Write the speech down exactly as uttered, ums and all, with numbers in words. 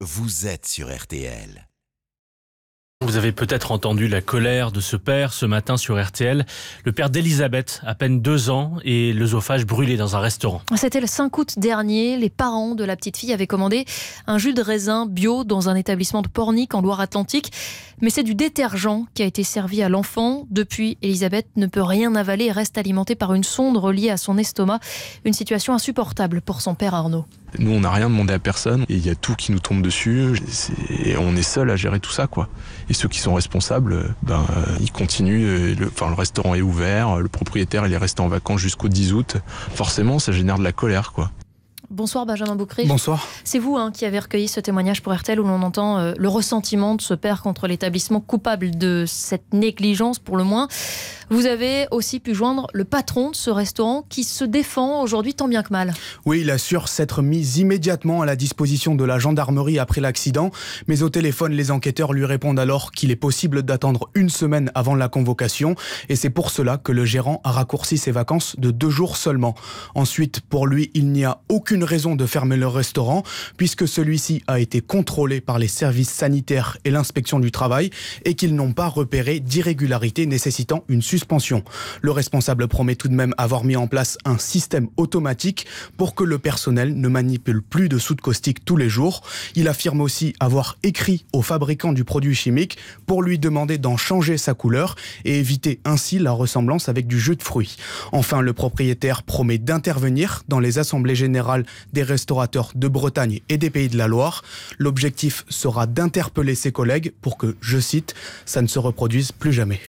vous êtes sur R T L. Vous avez peut-être entendu la colère de ce père ce matin sur R T L. Le père d'Elisabeth, à peine deux ans, et l'œsophage brûlé dans un restaurant. C'était le cinq août dernier. Les parents de la petite fille avaient commandé un jus de raisin bio dans un établissement de Pornic en Loire-Atlantique. Mais c'est du détergent qui a été servi à l'enfant. Depuis, Elisabeth ne peut rien avaler et reste alimentée par une sonde reliée à son estomac. Une situation insupportable pour son père Arnaud. Nous, on n'a rien demandé à personne et il y a tout qui nous tombe dessus. Et on est seul à gérer tout ça, quoi. Et ceux qui sont responsables, ben, ils continuent. Le, enfin, le restaurant est ouvert, le propriétaire, il est resté en vacances jusqu'au dix août. Forcément, ça génère de la colère, quoi. Bonsoir Benjamin Boucret. Bonsoir. C'est vous hein, qui avez recueilli ce témoignage pour R T L où l'on entend euh, le ressentiment de ce père contre l'établissement coupable de cette négligence pour le moins. Vous avez aussi pu joindre le patron de ce restaurant qui se défend aujourd'hui tant bien que mal. Oui, il assure s'être mis immédiatement à la disposition de la gendarmerie après l'accident. Mais au téléphone, les enquêteurs lui répondent alors qu'il est possible d'attendre une semaine avant la convocation. Et c'est pour cela que le gérant a raccourci ses vacances de deux jours seulement. Ensuite, pour lui, il n'y a aucune raison de fermer le restaurant puisque celui-ci a été contrôlé par les services sanitaires et l'inspection du travail et qu'ils n'ont pas repéré d'irrégularité nécessitant une suspension. Le responsable promet tout de même avoir mis en place un système automatique pour que le personnel ne manipule plus de soude caustique tous les jours. Il affirme aussi avoir écrit au fabricant du produit chimique pour lui demander d'en changer sa couleur et éviter ainsi la ressemblance avec du jus de fruits. Enfin, le propriétaire promet d'intervenir dans les assemblées générales des restaurateurs de Bretagne et des Pays de la Loire. L'objectif sera d'interpeller ses collègues pour que, je cite, ça ne se reproduise plus jamais.